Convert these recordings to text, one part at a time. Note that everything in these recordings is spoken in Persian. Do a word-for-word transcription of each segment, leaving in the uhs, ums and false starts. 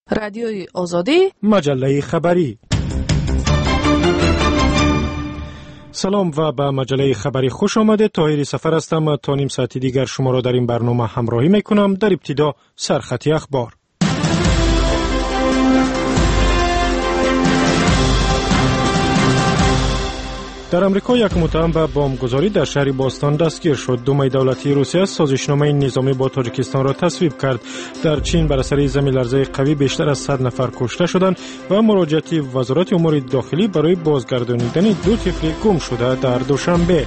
رادیوی آزادی، مجله خبری. سلام و به مجله خبری خوش آمده. طاهر سفر هستم. تا نیم ساعت دیگر شما را در این برنامه همراهی میکنم. در ابتدا سرخط اخبار. در امریکا یک متهم به بمبگذاری در شهر باستان دستگیر شد. دومای دولتی روسیه سازشنامه نظامی با تاجیکستان را تصویب کرد. در چین بر اثر زمین لرزه قوی بیشتر از صد نفر کشته شدند و مراجعت وزارت امور داخلی برای بازگردانیدن دو طفل گم شده در دوشنبه.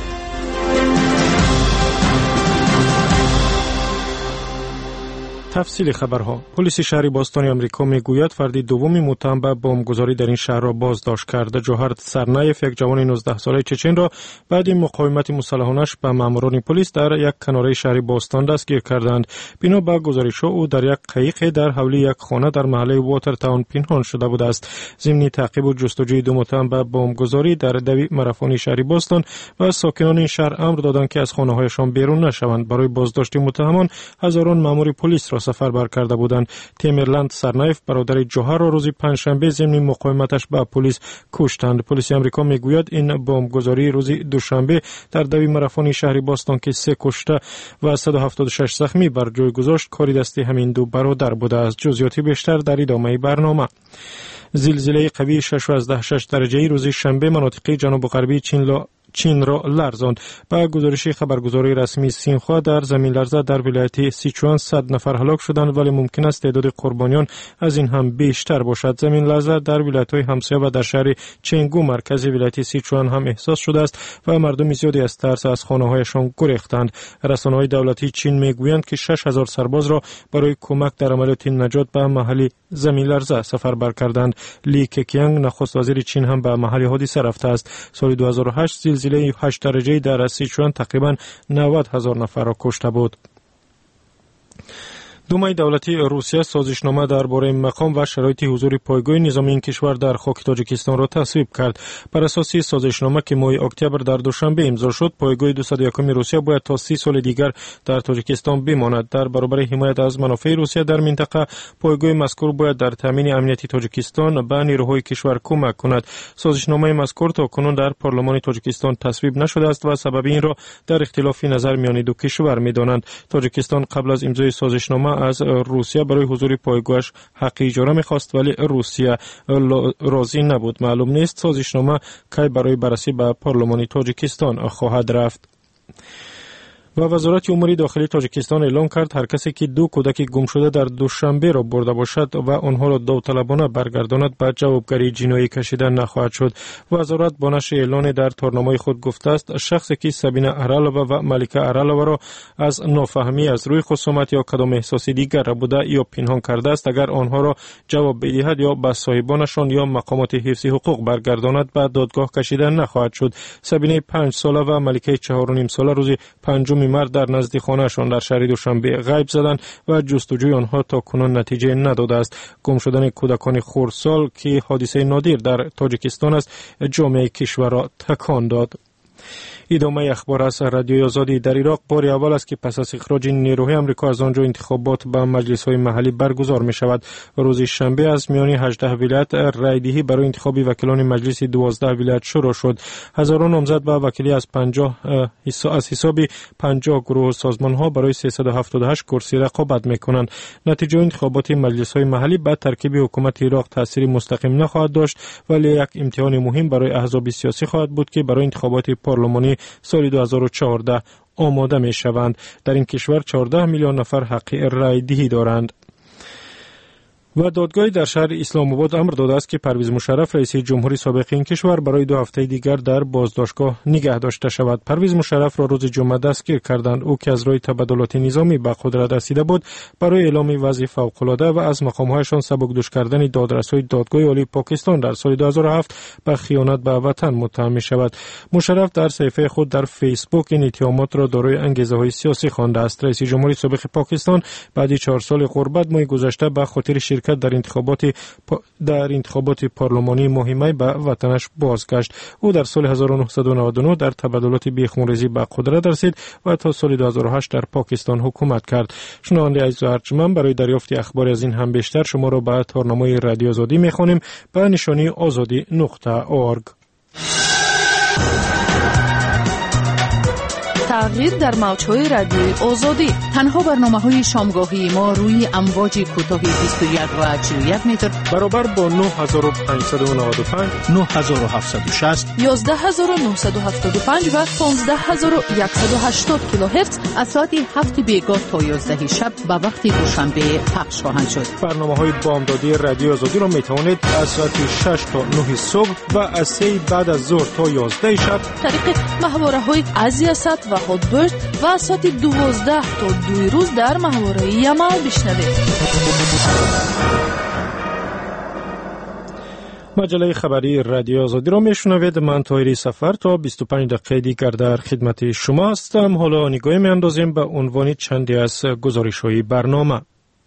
تفصیل خبرها. پلیس شهر باستان آمریکا میگوید فردی دومی متهم به بمبگذاری در این شهر را بازداشت کرده. جوهر سرنایف، یک جوان نوزده ساله چچن را بعد این مقاومت مسلحانش به ماموران پلیس در یک کناره شهر باستان دستگیر کردند. بنا به گزارش‌ها او در یک قایق در حولی یک خانه در محله واتر تاون پنهان شده بوده است. ضمن تعقیب و جستجوی دو متهم به بمبگذاری در دوی مرافون شهر باستان و ساکنان این شهر امر دادند که از خانه‌هایشان بیرون نشوند. برای بازداشت متهمان هزاران مامور پلیس را سفر بر کرده بودند. تیمرلند سرنایف برادر جوهر را روز پنجشنبه ضمن مقاومتش به پلیس کشتند. پلیس آمریکا میگوید این بمبگذاری روز دوشنبه در دوی مرافون شهر باستان که سه کشته و صد و هفتاد و شش زخمی بر جای گذاشت کاری دستی همین دو برادر بوده است. جزئیات بیشتر در ادامه برنامه. زلزله قوی شش و از شش درجه روز شنبه مناطق جنوب غربی چین لا چین را لرزاند. با گزارش خبرگزاری رسمی سینخوا در زمین لرزه در ولایت سیچوان صد نفر هلاک شدند، ولی ممکن است تعداد قربانیان از این هم بیشتر باشد. زمین لرزه در ولایت‌های همسایه و در شهر چنگو مرکز ولایت سیچوان هم احساس شده است و مردم زیادی از ترس از خانه‌هایشان گریختند. رسانه‌های دولتی چین میگویند که شش هزار سرباز را برای کمک در عملیات نجات به محل زمین لرزه سفر بر کردند. لی ککیانگ نخست وزیر چین هم به محل حادثه رفته است. سال دو هزار و هشت زلزله هشت درجه در سیچوان تقریباً نود هزار نفر را کشته بود. دومای دولتی روسیه سازشنامه درباره مقام و شرایط حضور پایگاه نظامی این کشور در خاک تاجیکستان را تصویب کرد. بر اساس سازشنامه که ماه اکتبر در دوشنبه امضا شد، پایگاه دویست و یک روسیه باید تا سی سال دیگر در تاجیکستان بماند. در برابر حمایت از منافع روسیه در منطقه، پایگاه مذکور باید در تامین امنیت تاجیکستان به نیروهای کشور کمک کند. سازشنامه مذکور تاکنون در پارلمان تاجیکستان تصویب نشده است و سبب این را در اختلاف نظر میان دو کشور می‌دانند. تاجیکستان قبل از امضای سازشنامه از روسیه برای حضور پایگاهش حق اجاره می‌خواست، ولی روسیه راضی نبود. معلوم نیست سازشنامه کی برای بررسی به پارلمان تاجیکستان خواهد رفت. و وزارت امور داخلی تاجیکستان اعلام کرد هر کسی که دو کودک گم شده در دوشنبه را برده باشد و آنها را داوطلبانه برگرداند به جوابگری جنایی کشیده نخواهد شد. وزارت با نشر اعلان در تورنمای خود گفته است شخصی که سبینه ارالووا و ملکه ارالووا را از نافهمی از روی خصومت یا کدام احساس دیگر بوده یا پنهان کرده است، اگر آنها را جواب بدهد یا به صاحبانشان یا مقامات حفظی حقوق برگرداند به دادگاه کشیده نخواهد شد. سبینه پنج ساله و ملکه چهار و نیم ساله روز پنجم مرد در نزد خانه‌شان در شهر دوشنبه غیب زدند و جستجوی آنها تا کنون نتیجه نداده است. گم شدن کودکان خردسال که حادثه نادر در تاجیکستان است، جامعه کشور را تکان داد. ادامه اخبار از رادیوی آزادی. در عراق بار اول است که پس از اخراج نیروهای آمریکا از آنجا انتخابات به مجلس‌های محلی برگزار می شود. روز شنبه از میان هجده ولایت رایدهی برای انتخاب وکیلان مجلس دوازده ولایت شروع شد. هزاران نامزد به وکیلی از پنجاه از حساب پنجاه گروه و سازمان‌ها برای سیصد و هفتاد و هشت کرسی رقابت می‌کنند. نتیجه انتخابات مجلس‌های محلی به ترکیب حکومت عراق تأثیر مستقیم نخواهد داشت، ولی یک امتحان مهم برای احزاب سیاسی خواهد بود که برای انتخابات پارلمانی سال دو هزار و چهارده آماده می شوند. در این کشور چهارده میلیون نفر حق رای دهی دارند. و دادگاهی در شهر اسلام آباد امر داده است که پرویز مشرف رئیس جمهوری سابق این کشور برای دو هفته دیگر در بازداشتگاه نگه داشته شود. پرویز مشرف را روز جمعه دستگیر کردند. او که از روی تبادلات نظامی به قدرت رسیده بود، برای اعلام وضع فوق‌العاده و از مقام‌هایشان سبکدوش کردن دادرس‌های دادگاه عالی پاکستان در سال دو هزار و هفت به خیانت به وطن متهم می‌شود. مشرف در صفحه خود در فیسبوک این اتهامات را دارای انگیزه‌های سیاسی خوانده است. رئیس جمهوری سابق پاکستان بعد از چهار سال غربت ماه گذشته به خاطر شرکت در انتخابات در انتخابات پارلمانی مهمه به وطنش بازگشت. او در سال هزار و نهصد و نود و نه در تبادلات بیخونریزی به قدرت رسید و تا سال دو هزار و هشت در پاکستان حکومت کرد. شنونده عزیز و ارجمند، برای دریافت اخبار از این هم بیشتر شما را به تارنامه رادیو آزادی می‌خوانیم به نشانی آزادی نقطه اورگ. تغییر در موج‌های رادیوی آزادی. تنها برنامه‌های شامگاهی ما روی امواج کوتاه بیست و یک و چهل و یک متر برابر با نه هزار و پانصد و نود و پنج، نه هزار و هفتصد و شصت، یازده هزار و نهصد و هفتاد و پنج و پانزده هزار و صد و هشتاد کیلوهرتز از ساعت هفت بیگاه تا یازده شب به وقت دوشنبه پخش خواهند شد. برنامه‌های بامدادی رادیو آزادی را می‌توانید از ساعت شش تا نه صبح و از سه بعد از ظهر تا یازده شب طریق محوره‌های ازیاست و هادبرد و از ساعت دوازده تا دو روز در محوره یمن بشنوید. مجله خبری رادیو آزادی را میشنوید. من طاهری سفر تا بیست و پنج دقیقه دیگر در خدمت شما هستم. حالا نگاهی میاندازیم به عنوان چندی از گزارش‌های برنامه.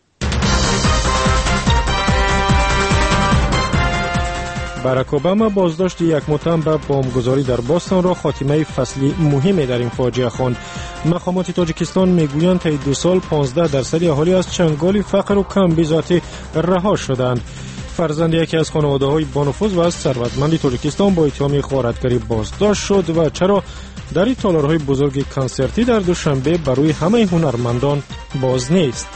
باراک اوباما بازداشت یک متهم به بمبگذاری در باستان را خاتمه فصلی مهمی در این فاجعه خواند. مقامات تاجیکستان میگویند تا دو سال پانزده درصد اهالی از چنگال فقر و کمبیزاتی رها شدند. فرزند یکی از خانواده‌های بانفوذ و از ثروتمند تاجیکستان با اتهام غارتگری بازداشت شد و چرا در این تالارهای بزرگ کنسرتی در دوشنبه برای همه هنرمندان باز نیست.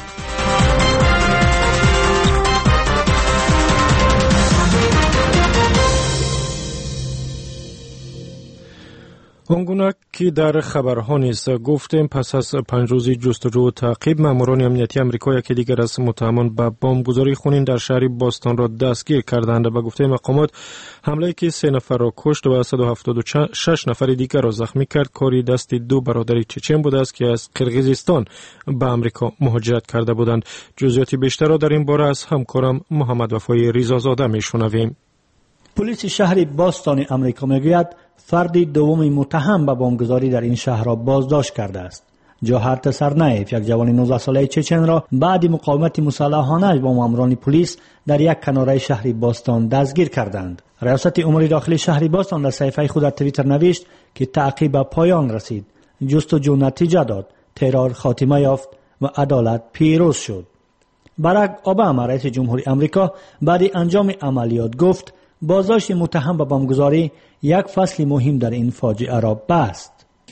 آنگونه که در خبرها نیست گفتیم پس از پنج روزی جستجو و تعقیب ماموران امنیتی آمریکا یکی دیگر از متهمان به بمبگذاری خونین در شهر باستان را دستگیر کردند. به گفته مقامات حمله که سه نفر را کشت و صد و هفتاد و شش نفر دیگر را زخمی کرد کاری دست دو برادر چچن بوده است که از قرقیزستان به آمریکا مهاجرت کرده بودند. جزئیات بیشتر را در این باره از همکارم محمد وفای ریزازاده میشنویم. پلیس شهر باستان آمریکا میگوید فردی دوم متهم به بمبگذاری در این شهر را بازداشت کرده است. جوهر تسرنایف یک جوان نوزده ساله چچن را بعد مقاومت مسلحانه با ماموران پلیس در یک کناره شهر باستان دستگیر کردند. ریاست امور داخلی شهر باستان در صفحه خود در توییتر نوشت که تعقیب به پایان رسید، جستجو نتیجه داد، ترور خاتمه یافت و عدالت پیروز شد. باراک اوباما رئیس جمهوری آمریکا بعد انجام عملیات گفت بازداشت متهم به بمبگذاری یک فصل مهم در این فاجعه را بست.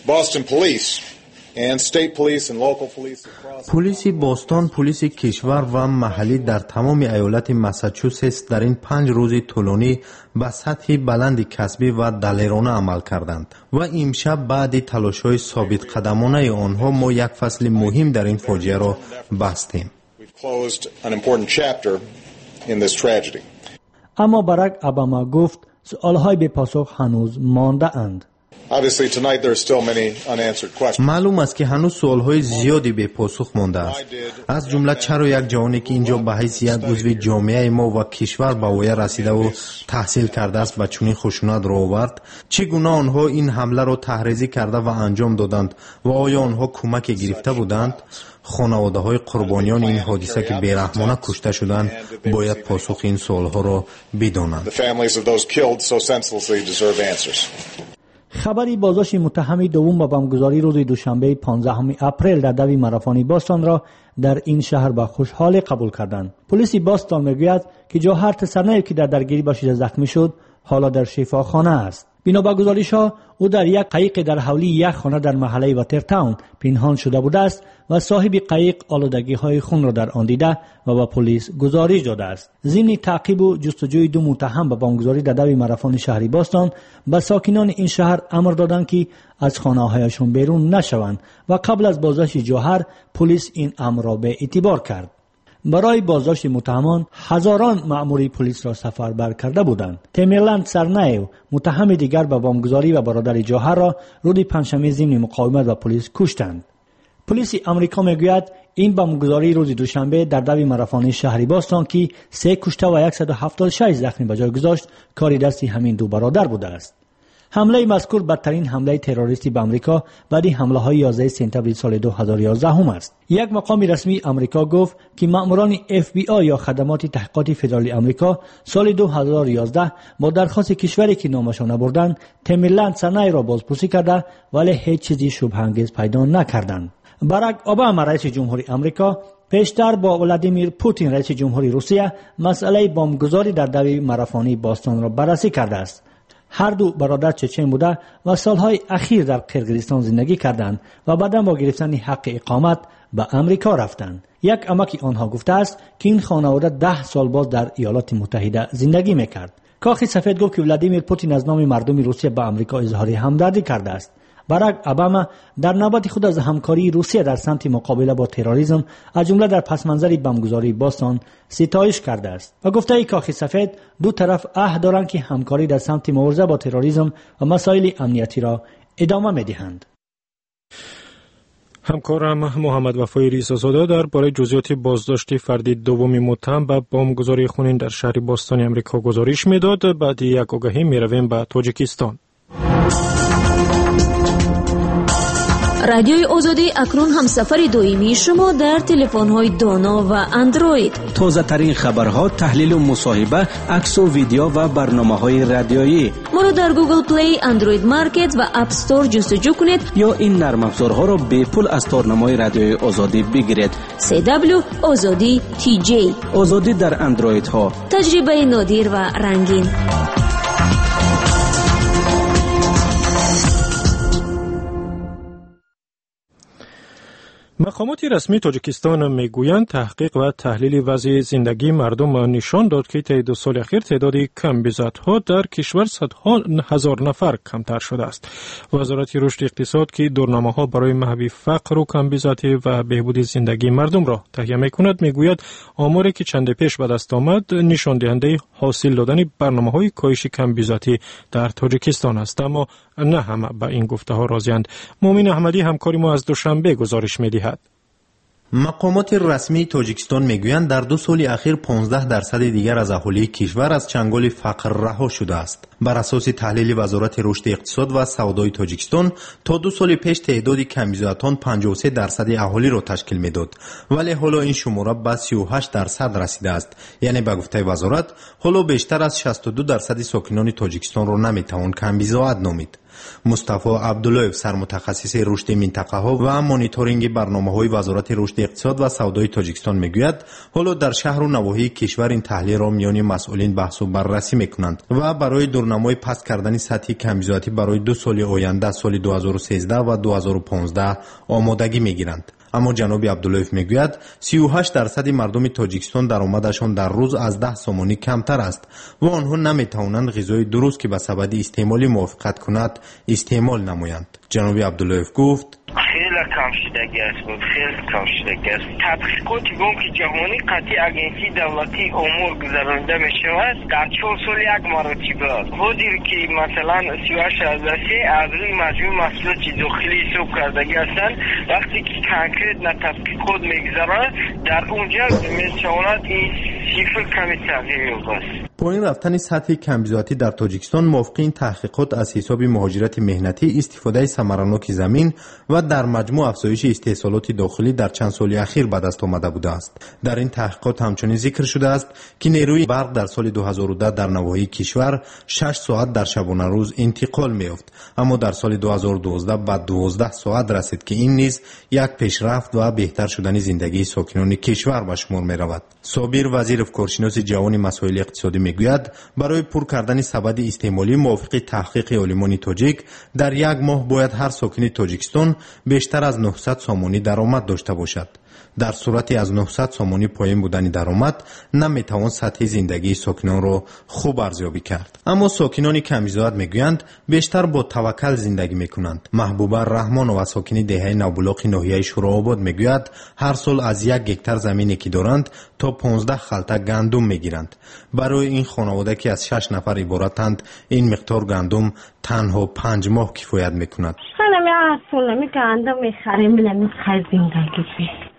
پلیس باستان، پلیس کشور و محلی در تمام ایالت ماساچوست در این پنج روز طولانی به سطح بلند کسبی و دلیرانه عمل کردند و امشب بعد تلاش‌های ثابت قدمانه آنها ما یک فصل مهم در این فاجعه را بستیم. اما باراک اوباما گفت سوالهای به پاسخ هنوز مانده اند. معلوم است که هنوز سوالهای زیادی به پاسخ مانده است. از جمله چرا یک جوانی که اینجا به حیثیت عضو جامعه ما و کشور به ویه رسیده و تحصیل کرده است به چنین خشونت را آورد؟ چگونه آنها این حمله را تحریزی کرده و انجام دادند و آیا آنها کمک گرفته بودند؟ خانواده های قربانیان این حادثه که بیرحمانه کشته شدند باید پاسخ این سوالها را بدانند. خبری بازداشت متهم دوم به بمبگذاری روز دوشنبه پانزدهم اپریل در دوی مارافانی باستان را در این شهر با خوشحالی قبول کردند. پلیس باستان میگوید که جوهر تسرنایف که در درگیری با شیشه زخمی شد حالا در شفاخانه است. بنا به گزارش‌ها او در یک قایق در حولی یک خانه در محله واترتاون پنهان شده بوده است و صاحب قایق آلودگی‌های خون را در آن دیده و به پلیس گزارش داده است. ضمن تعقیب و جستجوی دو متهم به بمبگذاری در دوی مارافان شهری باستان به ساکنان این شهر امر دادند که از خانه‌هایشان بیرون نشوند و قبل از بازداشت جوهر پلیس این امر را به اعتبار کرد. برای بازداشت متهمان هزاران مأمور پلیس را سفربر کرده بودند. تیمیرلند سرنایو متهم دیگر به بمبگذاری و برادر جوهر را روز پنجشنبه ضمن مقاومت با پلیس کشتند. پلیس آمریکا میگوید این بمبگذاری روز دوشنبه در دوی مارافانی شهری باستان که سه کشته و صد و هفتاد و شش زخمی به جای گذاشت کاری دست همین دو برادر بوده است. حمله مذکور بدترین حمله تروریستی به آمریکا بعد حمله های یازده سپتامبر سال دو هزار و یازده هم است. یک مقام رسمی آمریکا گفت که مأموران اف بی آی یا خدمات تحقیقاتی فدرالی آمریکا سال دو هزار و یازده با درخواست کشوری که نامشان نبردند تمیلند صنایع را بازپرسی کرده ولی هیچ چیزی شبهه انگیز پیدا نکردند. باراک اوباما رئیس جمهوری آمریکا پیشتر با ولادیمیر پوتین رئیس جمهوری روسیه مسئله بمبگذاری در دوی مارافانی باستان را بررسی کرده است. هر دو برادر چچن بوده و سالهای اخیر در قرقیزستان زندگی کردند و بعدا با گرفتن حق اقامت به امریکا رفتند. یک عمک آنها گفته است که این خانواده ده سال باز در ایالات متحده زندگی میکرد. کاخ سفید گفت که ولادیمیر پوتین از نام مردم روسیه به امریکا اظهار همدردی کرده است. باراک اوباما در نوبت خود از همکاری روسیه در سمت مقابله با تروریسم از جمله در پس منظر بمبگذاری باستان ستایش کرده است و گفته ای کاخ سفید دو طرف عهد دارند که همکاری در سمت مبارزه با تروریسم و مسائل امنیتی را ادامه می‌دهند. همکارم محمد وفای ریزازاده درباره جزئیات بازداشت فرد دوم متهم به بمبگذاری خونین در شهر باستان آمریکا گزارش میداد. بعد یک آگهی میرویم به تاجیکستان. رادیوی آزادی اکنون همسفر دائمی شما در تلفن‌های دانا و اندروید. تازه ترین خبرها، تحلیل و مصاحبه، عکس و ویدیو و برنامه‌های رادیویی. ما را در گوگل پلی، اندروید مارکت و اپ استور جستجو کنید یا این نرم افزارها را به پول از تارنمای رادیوی آزادی بگیرید. سی دبلیو آزادی تی جی. آزادی در اندروید ها. تجربه نادر و رنگین. مقامات رسمی تاجیکستان میگویند تحقیق و تحلیل وضع زندگی مردم نشان داد که طی دو سال اخیر تعداد کمبیزدها در کشور صدها هزار نفر کمتر شده است. وزارت رشد اقتصاد که دورنامه‌ها برای محو فقر و کمبیزدی و بهبود زندگی مردم را تهیه می‌کند میگوید آماری که چند پیش به دست آمد نشان دهنده حاصل دادن برنامه‌های کاهش کمبیزدی در تاجیکستان است، اما نه همه به این گفته‌ها راضی‌اند. مومن احمدی همکار ما از دوشنبه گزارش می‌دهد. مقامات رسمی تاجیکستان میگویند در دو سال اخیر پانزده درصد دیگر از اهالی کشور از چنگال فقر رها شده است. بر اساس تحلیل وزارت رشد اقتصاد و سودای تاجیکستان تا دو سال پیش تعداد کمبیزدان پنجاه و سه درصد اهالی را تشکیل میداد، ولی حالا این شماره به سی و هشت درصد رسیده است. یعنی به گفته وزارت حالا بیشتر از شصت و دو درصد ساکنان تاجیکستان را نمیتوان کمبیزد نامید. مصطفی عبدالله سرمتخصص رشد منطقه ها و مانیتورینگ برنامه‌های وزارت رشد اقتصاد و سودای تاجیکستان میگوید حالا در شهر و نواحی کشور این تحلیل را میان مسئولین بحث و بررسی میکنند و برای دورنمای پست کردن سطح کمبیزدی برای دو سال آینده سال دو هزار و سیزده و دو هزار و پانزده آمادگی میگیرند. اما جناب عبدالله میگوید سی و هشت درصد مردم تاجیکستان درآمدشان در روز از ده سومانی کمتر است و آنها نمیتوانند غذای درست که به سبب استعمال موافقت کند استعمال نمایند. جناب عبدالله گفت خیلی کم شدگی است بود خیلی کم شدگی است. تحقیقات بانک جهانی قطعی اگنسی دولتی امور گذرانده می شود در چهار سال یک مرتبه. حدیر که مثلا سی و هشت درصد از روی مجموع محصولات داخلی حساب کردگی هستند، وقتی که کنکریت نه تحقیقات میگذرند در اونجا میتواند این صفر کمی تغییر یابد. پایین رفتن سطح کمبیزدی در تاجیکستان موافق این تحقیقات از حساب مهاجرت مهنتی، استفاده ثمرناک زمین و در مجموع افزایش استحصالات داخلی در چند سال اخیر به دست آمده بوده است. در این تحقیقات همچنین ذکر شده است که نیروی برق در سال دو هزار و ده در نواحی کشور شش ساعت در شبانه روز انتقال می‌یافت، اما در سال دو هزار و دوازده به دوازده ساعت رسید که این نیز یک پیشرفت و بهتر شدن زندگی ساکنان کشور به شمار می‌رود. صابر وزیر افکارشناسی جوان مسائل اقتصادی میگوید برای پر کردن سبد استعمالی موافق تحقیق عالمان تاجیک در یک ماه باید هر ساکن تاجیکستان بیشتر از نهصد سامانی درآمد داشته باشد. در صورتی از نهصد سامانی پایین بودن درآمد نمیتوان سطح زندگی ساکنان را خوب ارزیابی کرد. اما ساکنان کمبیزد میگویند بیشتر با توکل زندگی میکنند. محبوبه رحمان و ساکن دهه نوبلاغ ناحیه شوراباد میگوید هر سال از یک هکتار زمینی که دارند تا پانزده خلطه گندم میگیرند. برای این خانواده که از شش نفر عبارتند این مقدار گندم تنها پنج ماه کفایت میکند. حالا می اصلا می گندم میخریم میلم خرید زندگی.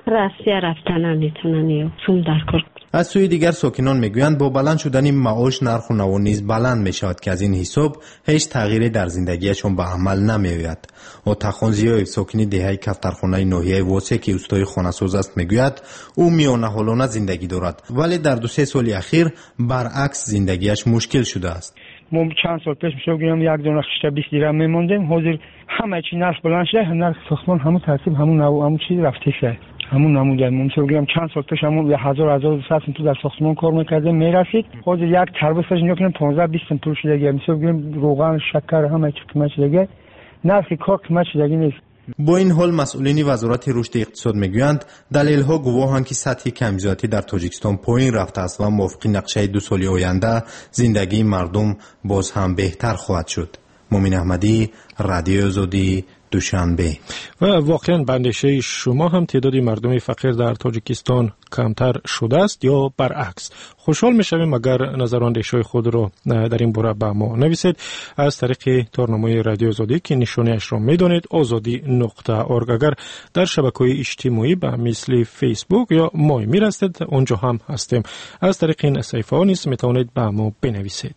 راستی رفتن نمیتونن یا چون در کار. از سوی دیگر ساکنان میگویند با بلند شدن معاش نرخ و نوا نیز بلند میشود که از این حساب هیچ تغییری در زندگیشون به عمل نمیآید. آتاخان زیای ساکن دهه کفترخانه ناحیه واسه که اوستای خانه‌ساز است میگوید او میانه حالانه زندگی دارد ولی در دو سه سال اخیر برعکس زندگیش مشکل شده است. ما چند سال پیش میشه بگم یک دونه خشت بیست درهم میموندیم، حاضر همه چی نرخ بلند شده، نرخ ساختمان همون ترتیب همون نو همون چیز رفته شده. همون نموده میشه بگم چند سال پیش همون هزار هزار و دویست تو در ساختمان کار میکردیم میرسید، حاضر یک تربیتش اینجا کنیم پانزده بیست پول شده دیگه. میشه بگم روغن شکر همه چی قیمت شده، نرخ کار قیمت شده نیست. با این حال مسئولین وزارت رشد اقتصاد میگویند دلیل‌ها گواهند که سطح کم‌زیادی در تاجیکستان پایین رفته است و موافق نقشه دو سالی آینده زندگی مردم باز هم بهتر خواهد شد. مومن احمدی، رادیو آزادی، دوشنبه. و واقعا به اندیشه شما هم تعداد مردم فقیر در تاجیکستان کمتر شده است یا برعکس؟ خوشحال میشویم اگر نظر و اندیشه خود را در این باره به ما نویسید از طریق تارنامه رادیو آزادی که نشانه‌اش را میدانید آزادی نقطه اورگ. اگر در شبکه‌های اجتماعی به مثل فیسبوک یا مایمیر هستید اونجا هم هستیم. از طریق این صفحه ها نیز میتوانید به ما بنویسید.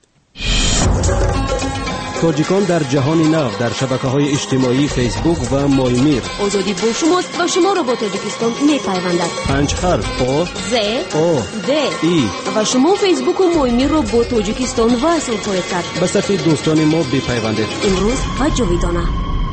تاجیکان در جهان نو در شبکه‌های اجتماعی فیسبوک و مایمیر. آزادی با شماست و شما را با تاجیکستان می‌پیوندد. پنج حرف آ ز آ د ای و شما فیسبوک و مایمیر را با تاجیکستان وصل خواهید کرد. به صفحه دوستان ما بپیوندید. امروز و جاویدانه.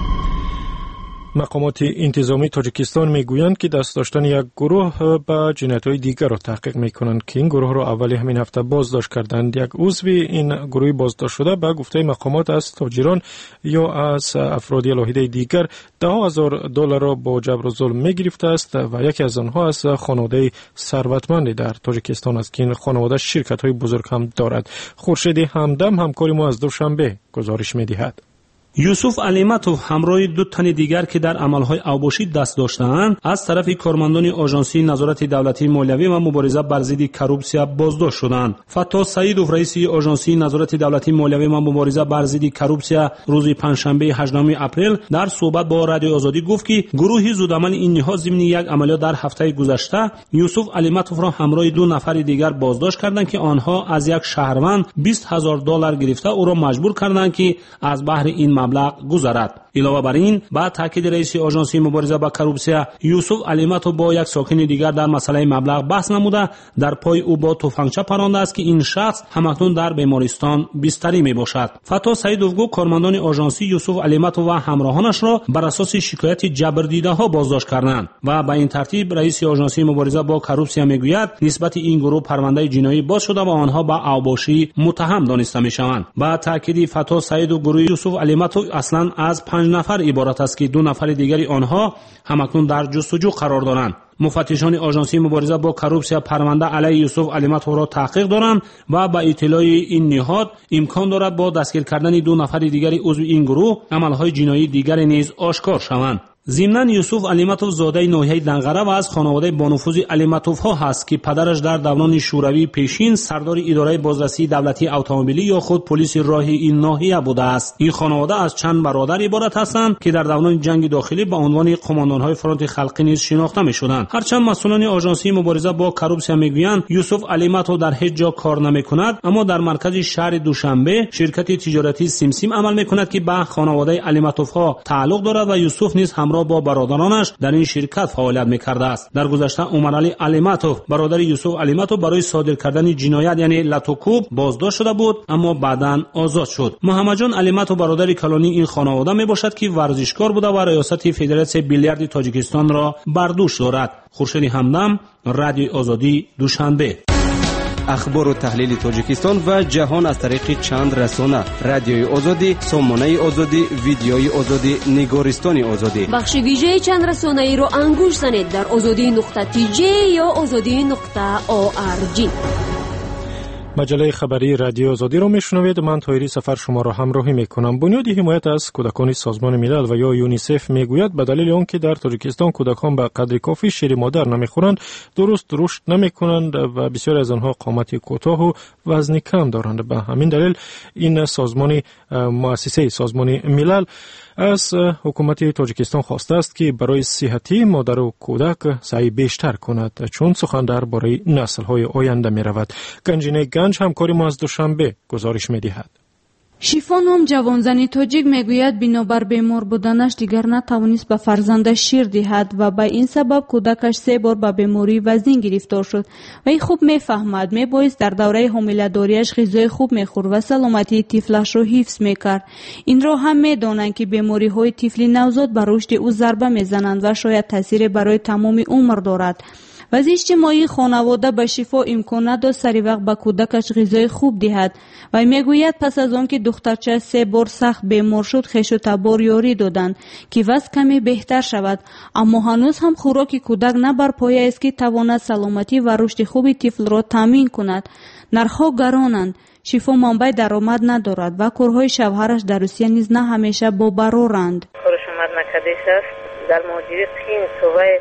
مقامات انتظامی تاجیکستان میگویند که دست داشتن یک گروه به جنایت‌های دیگر را تحقیق میکنند که این گروه را اولی همین هفته بازداشت کردند. یک عضو این گروه بازداشت شده به گفته مقامات از تاجران یا از افراد الهیده دیگر ده هزار دلار را با جبر و ظلم میگرفته است و یکی از آنها از خانواده ثروتمندی در تاجیکستان است که این خانواده شرکت‌های بزرگ هم دارد. خورشید همدم همکار ما از دوشنبه گزارش می‌دهد. یوسف علیمتوف همراه دو تن دیگر که در عملهای اوباشی دست داشتند از طرف کارمندان آژانسی نظارت دولتی مالیوی و مبارزه بر ضد کروپسیا بازداشت شدند. فتاح سعیدوف رئیس آژانسی نظارت دولتی مالیوی و مبارزه بر ضد کروپسیا روز پنجشنبه هجدهم اپریل در صحبت با رادیو آزادی گفت که گروهی زودعمل این نهاد ضمن یک عملیات در هفته گذشته یوسف علیمتوف را همراه دو نفر دیگر بازداشت کردند که آنها از یک شهروند بیست هزار دلار گرفته او را مجبور کردند که از بحر این مبلغ گذرد. علاوه بر این با تاکید رئیس آژانسی مبارزه با کروپسیا یوسف علیمتوف با یک ساکن دیگر در مسئله مبلغ بحث نموده در پای او با تفنگچه پرانده است که این شخص همکنون در بیمارستان بستری می باشد. فتاح سعیدوف گفت کارمندان آژانسی یوسف علیمتوف و همراهانش را بر اساس شکایت جبردیده ها بازداشت کردند و به این ترتیب رئیس آژانسی مبارزه با کروپسیا میگوید نسبت این گروه پرونده جنایی باز شده و آنها به اوباشی متهم دانسته میشوند. با تاکید فتاح سعیدوف گروه یوسف علیمتوف اصلا از پنج نفر عبارت است که دو نفر دیگری آنها همکنون در جستجو قرار دارند. مفتشان آژانسی مبارزه با کروپسیا پرونده علیه یوسف علیمتوف را تحقیق دارند و با اطلاع این نهاد امکان دارد با دستگیر کردن دو نفر دیگری عضو این گروه عملهای جنایی دیگری نیز آشکار شوند. ضمناً یوسف علیمتوف زاده ناحیه دنقره و از خانواده بانفوذ علیمتوف ها هست که پدرش در دوران شوروی پیشین سردار اداره بازرسی دولتی اتومبیلی یا خود پلیس راهی این ناحیه بوده است. این خانواده از چند برادر عبارت هستند که در دوران جنگ داخلی به عنوان قماندان‌های فرانت خلقی نیز شناخته می‌شدند. هرچند مسئولان آژانسی مبارزه با کروپسیا میگویند یوسف علیمتوف در هیچ جا کار نمی‌کند، اما در مرکز شهر دوشنبه شرکت تجارتی سیمسیم عمل می‌کند که به خانواده علیمتوف ها تعلق دارد و یوسف نیز همراه با برادرانش در این شرکت فعالیت می‌کرده است. در گذشته عمر علی علیمتوف برادر یوسف علیمتوف برای صادر کردن جنایت یعنی لاتوکوب بازداشت شده بود اما بعداً آزاد شد. محمد جان علیمتوف برادر کلانی این خانواده میباشد که ورزشکار بوده و ریاست فدراسیون بیلیارد تاجیکستان را بر دوش دارد. خورشید همدم، رادیو آزادی، دوشنبه. اخبار و تحلیل تاجیکستان و جهان از طریق چند رسانه: رادیوی آزادی، سامانه آزادی، ویدیوی آزادی، نگارستان آزادی. بخش ویژه چند رسانه ای را انگوش زنید در آزادی نقطه تی جی یا آزادی نقطه او آر جی. مجله خبری رادیو آزادی را میشنوید. من طاهری سفر شما را همراهی میکنم. بنیاد حمایت از کودکان سازمان ملل و یا یونیسف میگوید به دلیل آنکه در تاجیکستان کودکان به قدر کافی شیر مادر نمیخورند، درست رشد نمیکنند و بسیار از آنها قامت کوتاه و وزن کم دارند. به همین دلیل این سازمان مؤسسه سازمان ملل از حکومت تاجیکستان خواسته است که برای صحتی مادر و کودک سعی بیشتر کند، چون سخن درباره نسل‌های آینده می‌رود. گنجینه گنج همکاری ما از دوشنبه گزارش می‌دهد. شیفا نام جوانزنی تاجیک میگوید بنابر بیمار بودنش دیگر نتوانست به فرزندش شیر دهد و به این سبب کودکش سه بار به بیماری وزین گرفتار شد. وی خوب میفهمد میبایست در دوره حامله‌داریش غذای خوب میخورد و سلامتی طفلش را حفظ میکرد. این را هم میدانند که بیماری های طفل نوزاد بر رشد او ضربه میزنند و شاید تاثیر برای تمام عمر دارد. وزیر اجتماعی خانواده به شیفا امکان نداشت سری وقت به کودکش غذای خوب دهد و میگوید پس از آن که دخترچه سه بار سخت بیمار شد، خویش و تبار یاری دادند که وضع کمی بهتر شود، اما هنوز هم خوراک کودک نه بر پایه است که تواند سلامتی و رشد خوب طفل را تامین کند. نرخ‌ها گرانند. شیفا منبع درآمد ندارد و کارهای شوهرش در روسیه نیز نه همیشه با برارند. کارش اومد نکدش است در مهاجری قیم صوبه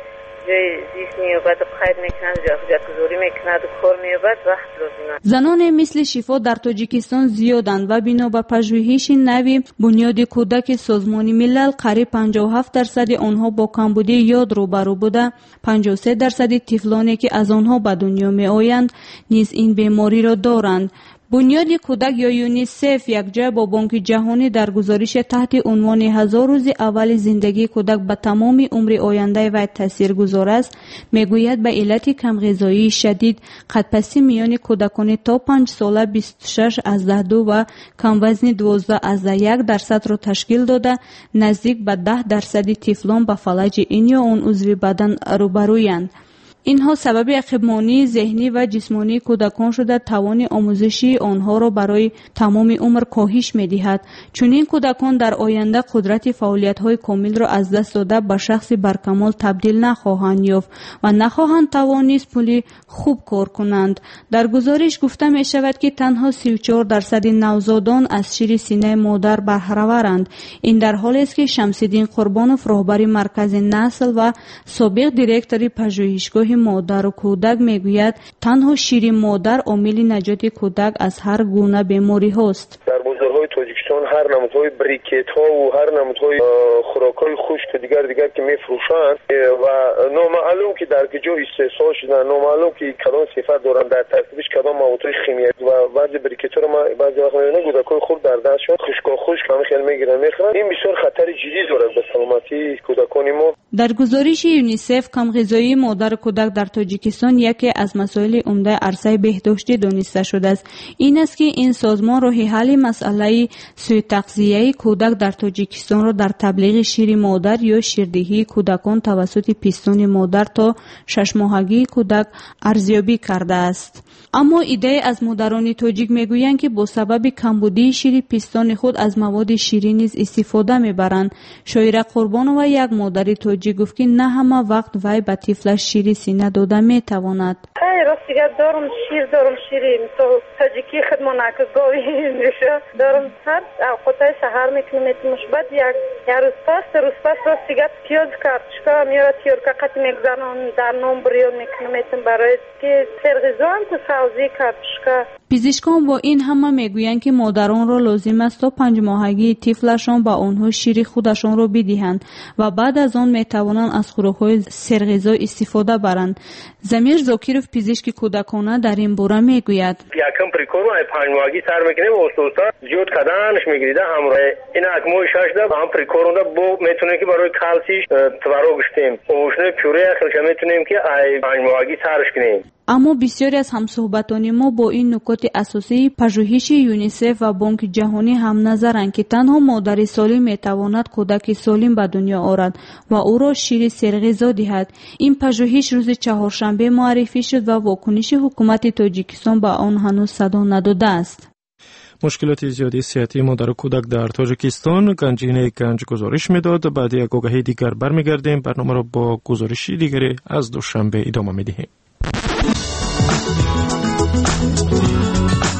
زیست می‌یابد و قید می‌کند، جاتگذاری می‌کند و کار می‌یابد وقت لازم است. زنان مثل شیفا در تاجیکستان زیادند و بنا به پژوهش نوی بنیاد کودک سازمان ملل قریب پنجاه و هفت درصد آنها با کمبودی یاد روبرو بوده. پنجاه و سه درصد طفلانی که از آنها به دنیا می‌آیند نیز این بیماری را دارند. بنیاد کودک یا یونیسف یک جا با بانک جهانی در گزارش تحت عنوان هزار روز اول زندگی کودک به تمام عمر آینده و تاثیرگذار است میگوید به علت کم غذایی شدید قدپسی میان کودکان تا پنج ساله بیست و شش از ده دو و کم وزن دوازده از ده یک درصد را تشکیل داده. نزدیک به ده درصد طفلان به فلج این یا آن عضو بدن روبرویند. اینها سبب عقب‌مانی ذهنی و جسمانی کودکان شده توان آموزشی آنها را برای تمام عمر کاهش می‌دهد. چون این کودکان در آینده قدرت فعالیت‌های کامل را از دست داده به شخص برکمال تبدیل نخواهند یافت و نخواهند توانست پولی خوب کار کنند. در گزارش گفته می شود که تنها سی و چهار درصد نوزادان از شیر سینه مادر بهره‌ورند. این در حالی است که شمس‌الدین قربانوف راهبر مرکز نسل و سابق دیرکتور پژوهشگاه مادر و کودک میگوید تنها شیر مادر عامل نجات کودک از هر گونه بیماری هست. در بازارهای تاجیکستان هر نمودهای بریکت ها و هر نمودهای خوراک‌های خشک دیگر دیگر که میفروشند و نامعلوم که در کجا استحصال شدن، نامعلوم که کدام صفت دارند، در ترکیبش کدام موادهای شیمیایی و بعضی بریکت ها رو ما بعضی وقت میبینم کودکای خود در دستشون خشکا خشک هم خیلی میگیرن میخورن. این بسیار خطر جدی دارد به سلامتی کودکان ما. در گزارش یونیسف کم غذایی مادر کودک در تاجیکستان یکی از مسائل عمده عرصه بهداشتی دانسته شده است. این است که این سازمان راه حل مسئله سوء تغذیه کودک در تاجیکستان را در تبلیغ شیر مادر یا شیردهی کودکان توسط پیستان مادر تا شش ماهگی کودک ارزیابی کرده است. اما ایده از مادران تاجیک میگویند که با سبب کمبودی شیر پیستان خود از مواد شیری نیز استفاده میبرند. شاعره قربانوف یک مادر تاجیک گفت که نه همه وقت وی به طفلش شیر سینه داده میتواند. راست دیگه دارم شیر دارم شیری مثل تاجیکی خدمانه که گاوی میشه دارم هر اوقات سحر میکنم میتونمش بعد یک یک روز پس روز پس راست دیگه پیاز کارتشکا میاره تیورکا قطع میگذارم در نام بریون میکنم میتونم برای که سرغیزو هم تو سوزی کارتشکا. پزشکان با این همه میگویند که مادران را لازم است تا پنج ماهگی طفلشان با آنها شیر خودشان را بدهند و بعد از آن میتوانند از خوراک‌های سرغذا استفاده برند. زمیر زاکیروف پزشک کودکانه در این باره میگوید یکم پریکورو پنج ماهگی سر میکنیم و استوسا زیاد کدنش میگیریده همراه این اکموی شش ده هم پریکورونده بو میتونه که برای کالسیش تورو گشتیم اوشنه پیوره خلچه میتونیم که ای پنج ماهگی سرش کنیم. اما بسیاری از همصحبتان ما با این نکات اساسی پژوهش یونیسف و بانک جهانی هم نظرند که تنها مادر سالم میتواند کودک سالم به دنیا آورد و او را شیر سرغذا دهد. این پژوهش روز چهارشنبه معرفی شد و واکنش حکومت تاجیکستان به آن هنوز صدا نداده است. مشکلات زیادی صحتی مادر و کودک در تاجیکستان. گنجینه گنج گزارش میداد. بعد یک آگاهی دیگر برمیگردیم. برنامه را با گزارش دیگری از دوشنبه ادامه میدهیم.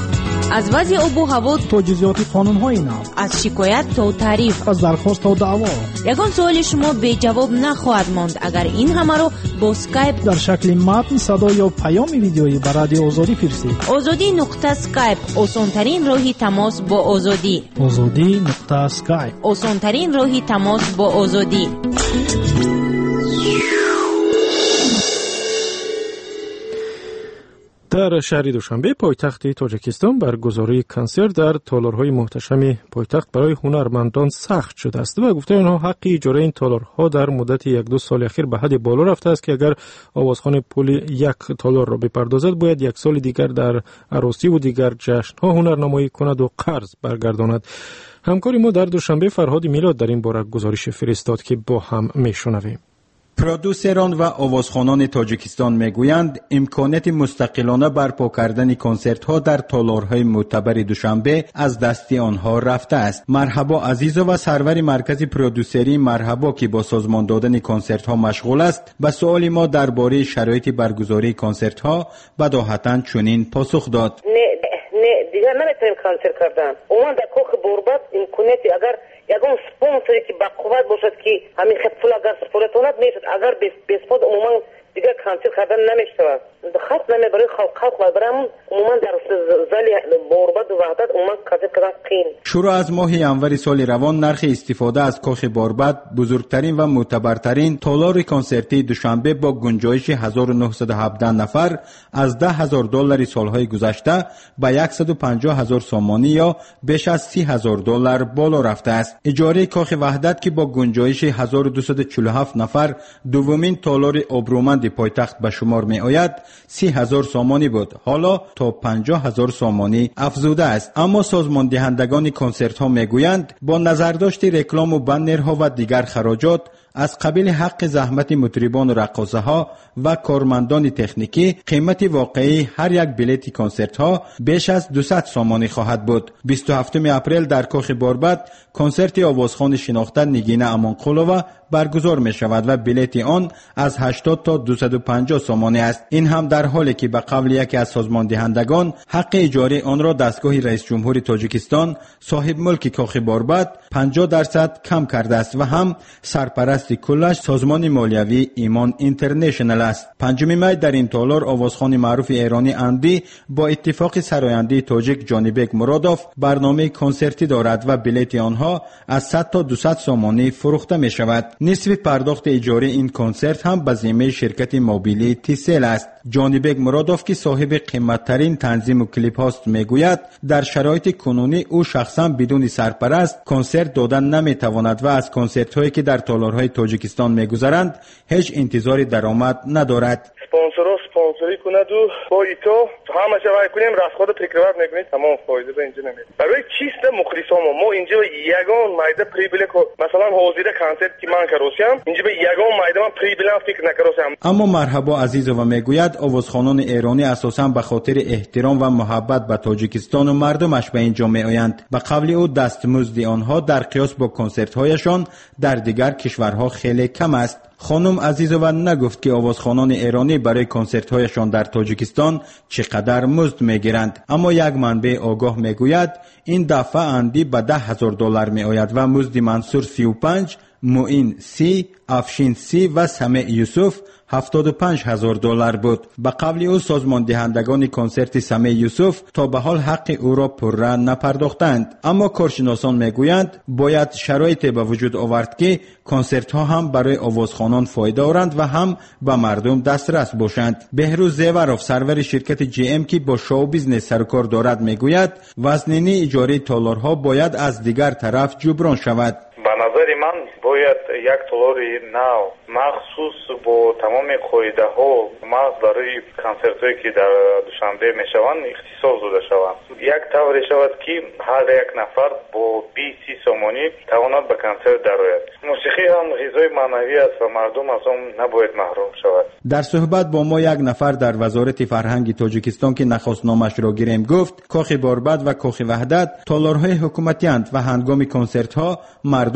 از وضع آب و هوا تا جزئیات قانون‌های نو، از شکایت تا تعریف، از درخواست تا دعوا، یگان سوال شما بی جواب نخواهد ماند اگر این همه رو با اسکایپ در شکل متن، صدا یا پیام ویدیویی به رادیو آزادی فرستید. آزادی نقطه اسکایپ آسان‌ترین راهی تماس با آزادی. آزادی نقطه اسکایپ آسان‌ترین راهی تماس با آزادی. در شهر دوشنبه پایتخت تاجیکستان برگزاری کنسرت در تالارهای محتشم پایتخت برای هنرمندان سخت شده است و گفته آنها حق اجاره این تالارها در مدت یک دو سال اخیر به حد بالا رفته است که اگر آوازخوان پول یک تالار را بپردازد باید یک سال دیگر در عروسی و دیگر جشن‌ها هنرنمایی کند و قرض برگرداند. همکار ما در دوشنبه فرهاد میلاد در این باره گزارش فرستاد که با هم میشنویم. پرودوسران و آوازخوانان تاجیکستان میگویند امکانات مستقلانه برپا کردن کنسرت ها در تالارهای معتبر دوشنبه از دست آنها رفته است. مرحبا عزیزا و سرور مرکز پرودوسری مرحبا که با سازمان دادن کنسرت ها مشغول است به سوال ما درباره شرایط برگزاری کنسرت ها بداهتاً چنین پاسخ داد. نه نه دیگر نمیتونیم کنسرت کردن. اون در کوخ برباد امکاناتی اگر یگان سپانسری که با قوت باشد که همین خط پول اگر سپورتوند میشد اگر بسپاد عموما دیگر کنسرت کردن نمیشود. خط نمی برای خلق خلق برای همون عموما در زلی بارباد و وحدت عموما کنسرت کردن قین. شروع از ماه انور سال روان نرخ استفاده از کاخ بارباد بزرگترین و معتبرترین تالار کنسرتی دوشنبه با گنجایش هزار و نهصد و هفده نفر از ده هزار دلار سالهای گذشته به صد و پنجاه هزار سومانی یا بیش از سی هزار دلار بالا رفته است. اجاره کاخ وحدت که با گنجایش هزار و دویست و چهل و هفت نفر دومین تالار آبرومند پایتخت به شمار می آید سی هزار سومانی بود، حالا تا پنجاه هزار سومانی افزوده است. اما سازمان دهندگان کنسرت ها می گویند با نظرداشت رکلام و بنرها و دیگر خراجات از قبیل حق زحمت مطربان و رقاصه ها و کارمندان تکنیکی قیمت واقعی هر یک بلیت کنسرت ها بیش از دویست سومانی خواهد بود. بیست و هفتم اپریل در کاخ بارباد کنسرت آوازخوان شناخته نگینه امانقلووا برگزار می شود و بلیت آن از هشتاد تا دویست و پنجاه سومانی است. این هم در حالی که به قول یکی از سازمان دهندگان حق اجاره آن را دستگاه رئیس جمهور تاجیکستان صاحب ملک کاخ بارباد پنجاه درصد کم کرده است و هم سرپرست کلش سازمان مالیوی ایمان اینترنشنال است. پنجم می در این تالار آوازخوان معروف ایرانی اندی با اتفاق سراینده تاجیک جانبک مرادوف برنامه کنسرتی دارد و بلیت آنها از صد تا دویست سومانی فروخته می شود. نصف پرداخت اجاره این کنسرت هم به ذمه شرکت موبیلی تیسل است. جانبک مرادوف که صاحب قیمتترین تنظیم و کلیپ هاست میگوید در شرایط کنونی او شخصا بدون سرپرست کنسرت دادن نمیتواند و از کنسرت هایی که در تالارهای تاجیکستان میگذرند هیچ انتظار درآمد ندارد. اسپانسرها اسپانسری کند و با ایتا همه شوای کنیم رسخاد تکرار نکنید تمام فایده به اینجا نمیاد. برای چیست مخلصا ما ما اینجا یگان مایده پریبل مثلا حاضر کنسرت که من کروسیم اینجا به یگان مایده من پریبل فکر نکروسیم. اما مرحبا عزیز و میگوید آوازخوانان ایرانی اساسا به خاطر احترام و محبت به تاجیکستان و مردمش به اینجا میآیند. به قول او دستمزد آنها در قیاس با کنسرت هایشان در دیگر کشورها خیلی کم است. خانم عزیزوان نگفت که آوازخوانان ایرانی برای کنسرت هایشان در تاجیکستان چقدر مزد میگیرند، اما یک منبع آگاه میگوید این دفعه اندی به ده هزار دلار می آید و مزد منصور سی و پنج، معین سی، افشین سی و سمیع یوسف هفتاد و پنج هزار دلار بود. به قول او سازمان دهندگان کنسرت سمیع یوسف تا به حال حق او را پرره نپرداختند، اما کارشناسان میگویند باید شرایطی به وجود آورد که کنسرت ها هم برای آوازخوانان فایده آورند و هم به مردم دسترس باشند. بهروز زیوروف سرور شرکت جی ام که با شو بیزنس سر و کار دارد میگوید وزنینی اجاره تالارها باید از دیگر طرف جبران شود. به نظر من باید یک تالار نو مخصوص با تمام قاعده ها محض برای کنسرت هایی که در دوشنبه می شوند اختصاص داده شوند. یک طوری شود که هر یک نفر با بیست سومانی تواند به کنسرت درآید. موسیقی هم غذای معنوی است و مردم از آن نباید محروم شود. در صحبت با ما یک نفر در وزارت فرهنگ تاجیکستان که نخست نامش را گیریم گفت کاخ بارباد و کاخ وحدت تالارهای حکومتی اند و هنگام کنسرت ها مردم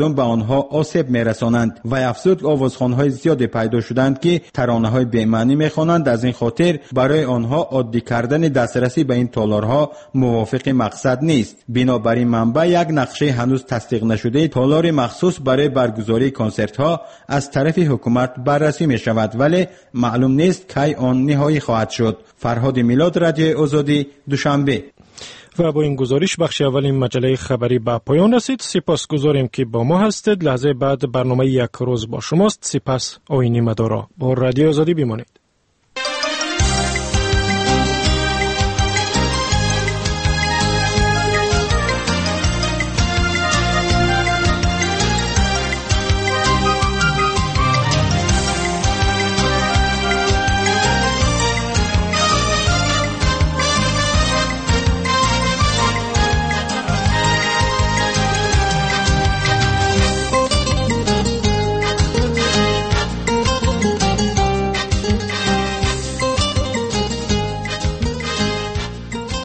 مردم به آنها آسیب میرسانند و افزود آوازخوان‌های زیادی پیدا شدند که ترانه‌های بی‌معنی می‌خوانند. از این خاطر برای آنها عادی کردن دسترسی به این تالارها موافق مقصد نیست. بنابراین منبع یک نقشه هنوز تصدیق نشده تالار مخصوص برای برگزاری کنسرت‌ها از طرف حکومت بررسی می‌شود، ولی معلوم نیست کی آن نهایی خواهد شد. فرهاد میلاد، رادیوی آزادی، دوشنبه. و با این گزارش بخش اول این مجله خبری به پایان رسید. سپاسگزاریم که با ما هستید. لحظه بعد برنامه یک روز با شماست. سپاس آیین مدارا. با رادیو آزادی بمانید.